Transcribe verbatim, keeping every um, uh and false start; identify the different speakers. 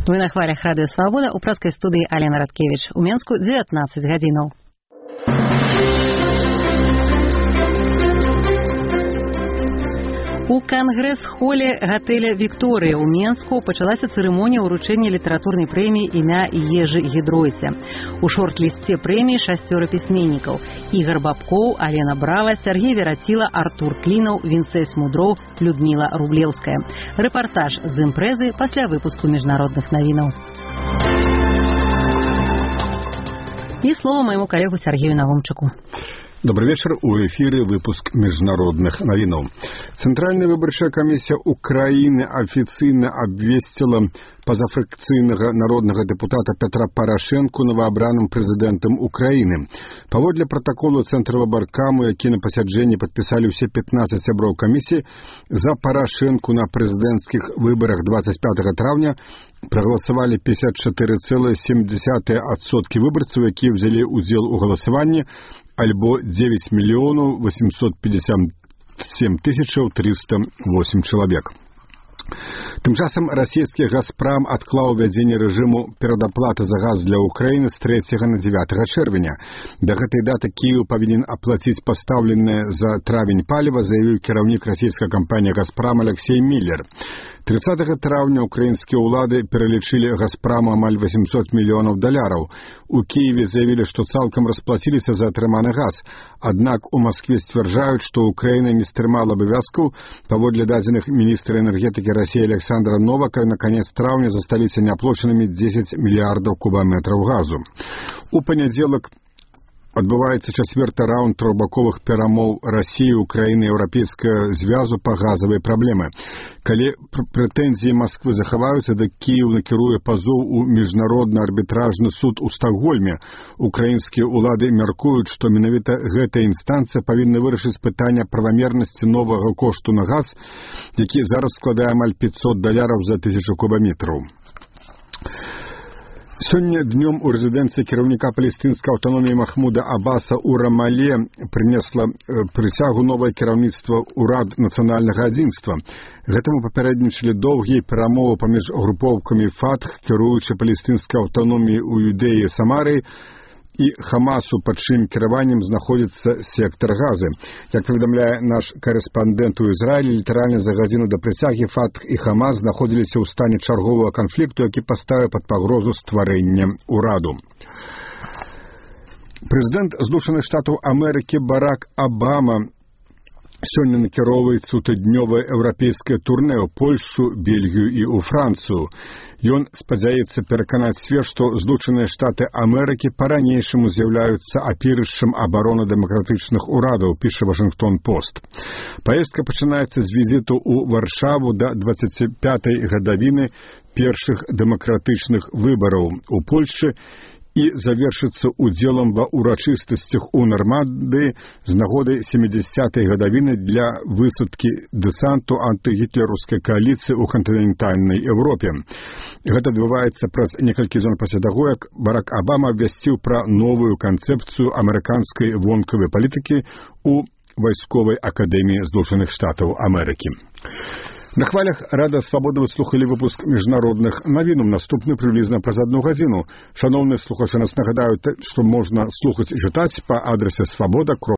Speaker 1: Вы на хвалях Радыё Свабода, у праскай студыі Алена Радкевіч. У Менску дзевятнаццаць гадзінаў. У кангрэс-холе гатэля «Вікторыя» ў Менску пачалася цырымонія ўручэння літаратурнай прэміі імя Ежы Гідройця. У шорт-лісце прэміі шасцёра пісьменнікаў: Ігар Бабкоў, Алена Брава, Сергей Вераціла, Артур Клінаў, Вінцэс Мудроў, Людміла Рублеўская. Рэпартаж з імпрэзы пасля выпуску міжнародных навінаў. І слова майму калегу Сергею Навумчыку.
Speaker 2: Добрый вечер. У эфире выпуск международных новинов. Центральная выборчая комиссия Украины официально обвестила позафракцыйнага народного депутата Петра Порошенко новообраным президентом Украины. Паводле протоколу Центра выбаркаму, які на пасяджэнні подписали все пятнадцать сяброў комиссии, за Порошенко на президентских выборах двадцать пятого травня проголосовали пятьдесят четыре целых семь десятых адсоткі выборцев, якія взяли удзел у голосовании, альбо девять миллионов восемьсот пятьдесят семь тысяч триста восемь человек. Тым часам расійскі «Газпром» адклаў ввядзенне рэжыму перадаплаты за газ для Украіны з трэцяга на дзевятага чэрвеня. Да гэтай даты Кіеў павінен аплаціць пастаўленае за травень паліва, заявіў кіраўнік расійскай кампаніі «Газпром» Алексей Миллер. тридцатага траўня украінскія ўлады пералічылі «Газпраму» амаль восемьсот мільёнаў даляраў. У Кіеве заявілі, што цалкам расплаціліся за атрыманы газ. Аднак у Маскве сцвярджаюць, што Украіна не стрымала абавязкаў. Паводле дадзеных міністра энергетыкі России Александра Новака, на конец траўня засталіся неаплочанымі дзесяць мільярдаў кубаметраў газу. У панядзелак адбываецца чацвёрты раунд трохбаковых перамоў России, Украины и Еўрапейскага звязу па газавай праблемы. Калі прэтэнзіі Масквы захаваюцца, да Кіеў накіруе пазоў у міжнародны арбітражны суд у Стакгольме. Украінскія ўлады мяркуюць, што менавіта гэтая інстанцыя павінна вырашыць пытанне правамернасці новага кошту на газ, які зараз складае амаль пятьсот даляраў за тысячу кубаметраў. Сёння днём у рэзідэнцыі кіраўніка палестынскай аўтаноміі Махмуда Аббаса ў Рамале прынесла прысягу новае кіраўніцтва ўрад нацыянальнага адзінства. Гэтаму папярэднічалі доўгія перамовы паміж групоўкамі Фатх, кіруючы палестынскай аўтаноміі ў Юдэі і Самарыі, і Хамасу, пад чым кіраваннем знаходзіцца сектар Газы. Як паведамляе наш корэспандэнт у Ізраілі, літаральна за гадзіну да прысягі Фатх і Хамас знаходзіліся ў стане чарговага канфлікту, які паставіў пад пагрозу стварэння ўраду. Прэзідэнт Злучаных Штатаў Амерыкі Барак Абама сёння накіроўваецца ў тыднёвае еўрапейскае турнэ ў Польшчу, Бельгію і ў Францыю. Ён спадзяецца пераканаць свет, што Злучаныя Штаты Амерыкі па-ранейшаму з'яўляюцца апірышчам абароны дэмакратычных урадаў, піша Вашынгтон-Пост. Паездка пачынаецца з візіту ў Варшаву да дваццаціпятай гадавіны першых дэмакратычных выбараў у Польшчы і завершыцца удзелам ва ўрачыстасцях у Нармандыі з нагоды сямідзесятай гадавіны для высадкі дэсанту антыгітлераўскай кааліцыі ў кантынентальнай Еўропе. Гэта адбываецца праз некалькі зон пасля таго, як Барак Абама абвясціў пра новую канцэпцыю амерыканскай вонкавай палітыкі ў вайсковай акадэміі Злучаных Штатаў Амерыкі. На хвалях Радыё Свабода вы слухали выпуск міжнародных навінаў. Наступны прыблізна праз одну гадзіну. Шановныя слухачы, нас нагадаюць, што можна слухаць і чытаць па адрасе свабода